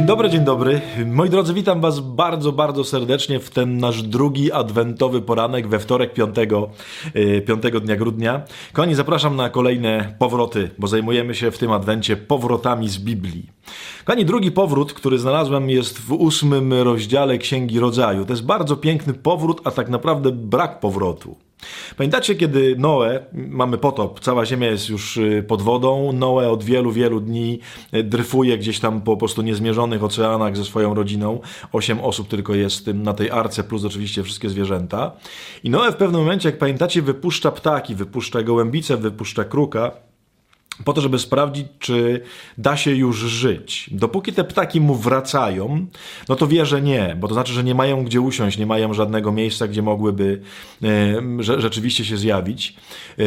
Dzień dobry, dzień dobry. Moi drodzy, witam was bardzo, bardzo serdecznie w ten nasz drugi adwentowy poranek we wtorek 5 dnia grudnia. Kochani, zapraszam na kolejne powroty, bo zajmujemy się w tym adwencie powrotami z Biblii. Kochani, drugi powrót, który znalazłem, jest w 8 rozdziale Księgi Rodzaju. To jest bardzo piękny powrót, a tak naprawdę brak powrotu. Pamiętacie, kiedy Noe, mamy potop, cała ziemia jest już pod wodą, Noe od wielu, wielu dni dryfuje gdzieś tam po prostu niezmierzonych oceanach ze swoją rodziną. 8 osób tylko jest na tej arce, plus oczywiście wszystkie zwierzęta. I Noe w pewnym momencie, jak pamiętacie, wypuszcza ptaki, wypuszcza gołębicę, wypuszcza kruka, po to, żeby sprawdzić, czy da się już żyć. Dopóki te ptaki mu wracają, no to wie, że nie, bo to znaczy, że nie mają gdzie usiąść, nie mają żadnego miejsca, gdzie mogłyby rzeczywiście się zjawić.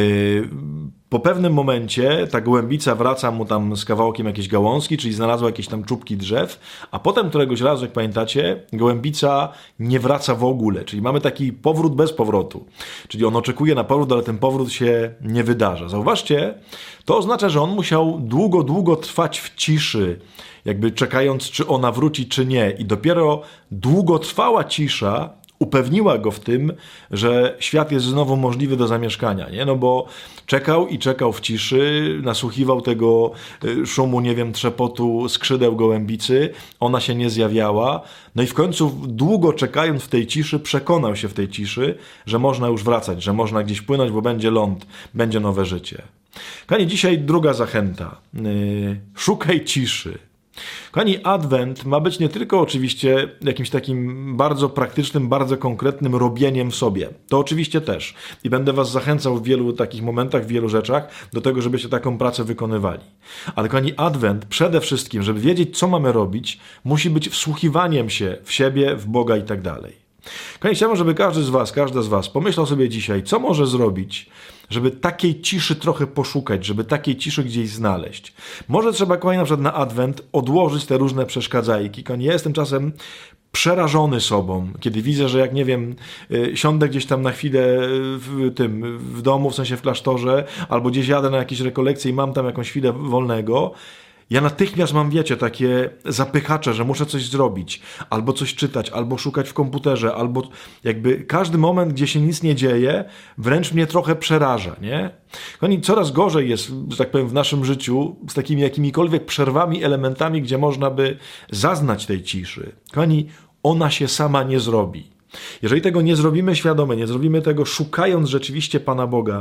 Po pewnym momencie ta gołębica wraca mu tam z kawałkiem jakiejś gałązki, czyli znalazła jakieś tam czubki drzew, a potem któregoś razu, jak pamiętacie, gołębica nie wraca w ogóle, czyli mamy taki powrót bez powrotu. Czyli on oczekuje na powrót, ale ten powrót się nie wydarza. Zauważcie, to oznacza, że on musiał długo, długo trwać w ciszy, jakby czekając, czy ona wróci, czy nie. I dopiero długotrwała cisza upewniła go w tym, że świat jest znowu możliwy do zamieszkania, nie? No bo czekał i czekał w ciszy, nasłuchiwał tego szumu, nie wiem, trzepotu skrzydeł gołębicy, ona się nie zjawiała, no i w końcu długo czekając w tej ciszy, przekonał się w tej ciszy, że można już wracać, że można gdzieś płynąć, bo będzie ląd, będzie nowe życie. Kochani, dzisiaj druga zachęta. Szukaj ciszy. Kochani, Adwent ma być nie tylko oczywiście jakimś takim bardzo praktycznym, bardzo konkretnym robieniem w sobie. To oczywiście też. I będę was zachęcał w wielu takich momentach, w wielu rzeczach do tego, żebyście taką pracę wykonywali. Ale kochani, Adwent przede wszystkim, żeby wiedzieć, co mamy robić, musi być wsłuchiwaniem się w siebie, w Boga i tak dalej. Kochani, chciałbym, żeby każda z was pomyślał sobie dzisiaj, co może zrobić, żeby takiej ciszy trochę poszukać, żeby takiej ciszy gdzieś znaleźć. Może trzeba, kochani, na przykład na Adwent odłożyć te różne przeszkadzajki. Kochani, ja jestem czasem przerażony sobą, kiedy widzę, że jak, nie wiem, siądę gdzieś tam na chwilę w domu, w sensie w klasztorze, albo gdzieś jadę na jakieś rekolekcje i mam tam jakąś chwilę wolnego, ja natychmiast mam, wiecie, takie zapychacze, że muszę coś zrobić, albo coś czytać, albo szukać w komputerze, albo jakby każdy moment, gdzie się nic nie dzieje, wręcz mnie trochę przeraża, nie? Kochani, coraz gorzej jest, że tak powiem, w naszym życiu z takimi jakimikolwiek przerwami, elementami, gdzie można by zaznać tej ciszy. Kochani, ona się sama nie zrobi. Jeżeli tego nie zrobimy świadomie, nie zrobimy tego szukając rzeczywiście Pana Boga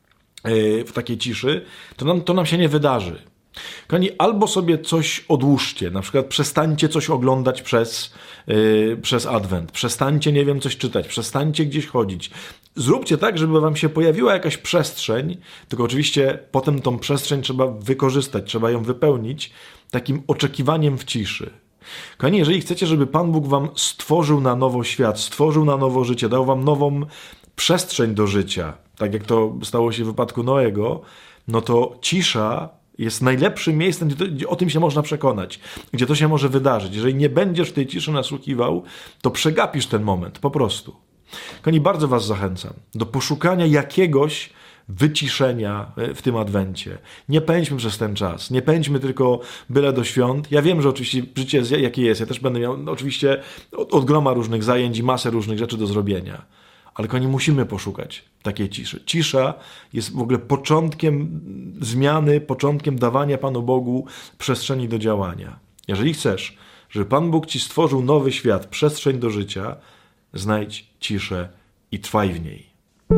w takiej ciszy, to nam się nie wydarzy. Kochani, albo sobie coś odłóżcie, na przykład przestańcie coś oglądać przez Adwent, przestańcie, nie wiem, coś czytać, przestańcie gdzieś chodzić. Zróbcie tak, żeby wam się pojawiła jakaś przestrzeń, tylko oczywiście potem tą przestrzeń trzeba wykorzystać, trzeba ją wypełnić takim oczekiwaniem w ciszy. Kochani, jeżeli chcecie, żeby Pan Bóg wam stworzył na nowo świat, stworzył na nowo życie, dał wam nową przestrzeń do życia, tak jak to stało się w wypadku Noego, no to cisza jest najlepszym miejscem, gdzie o tym się można przekonać, gdzie to się może wydarzyć. Jeżeli nie będziesz w tej ciszy nasłuchiwał, to przegapisz ten moment, po prostu. Kochani, bardzo was zachęcam do poszukania jakiegoś wyciszenia w tym Adwencie. Nie pędźmy przez ten czas, nie pędźmy tylko byle do świąt. Ja wiem, że oczywiście życie jest jakie jest, ja też będę miał oczywiście od groma różnych zajęć i masę różnych rzeczy do zrobienia. Ale kochani, musimy poszukać takiej ciszy. Cisza jest w ogóle początkiem zmiany, początkiem dawania Panu Bogu przestrzeni do działania. Jeżeli chcesz, żeby Pan Bóg ci stworzył nowy świat, przestrzeń do życia, znajdź ciszę i trwaj w niej.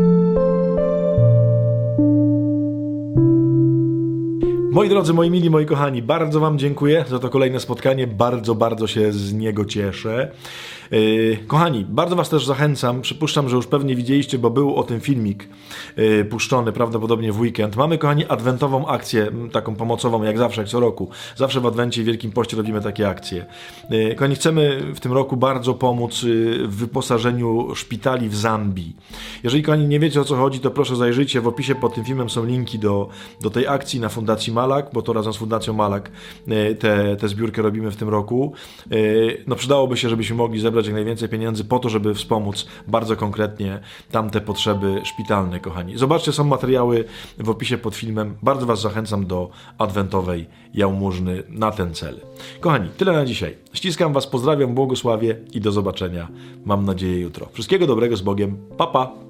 Moi drodzy, moi mili, moi kochani, bardzo wam dziękuję za to kolejne spotkanie. Bardzo, bardzo się z niego cieszę. Kochani, bardzo was też zachęcam. Przypuszczam, że już pewnie widzieliście, bo był o tym filmik puszczony prawdopodobnie w weekend. Mamy, kochani, adwentową akcję, taką pomocową, jak zawsze, jak co roku. Zawsze w Adwencie i Wielkim Poście robimy takie akcje. Kochani, chcemy w tym roku bardzo pomóc w wyposażeniu szpitali w Zambii. Jeżeli, kochani, nie wiecie, o co chodzi, to proszę zajrzyjcie. W opisie pod tym filmem są linki do tej akcji na Fundacji Malak, bo to razem z Fundacją Malak tę zbiórkę robimy w tym roku. No przydałoby się, żebyśmy mogli zebrać zebrać jak najwięcej pieniędzy po to, żeby wspomóc bardzo konkretnie tamte potrzeby szpitalne, kochani. Zobaczcie, są materiały w opisie pod filmem. Bardzo Was zachęcam do adwentowej jałmużny na ten cel. Kochani, tyle na dzisiaj. Ściskam Was, pozdrawiam, błogosławię i do zobaczenia. Mam nadzieję jutro. Wszystkiego dobrego, z Bogiem. Pa, pa!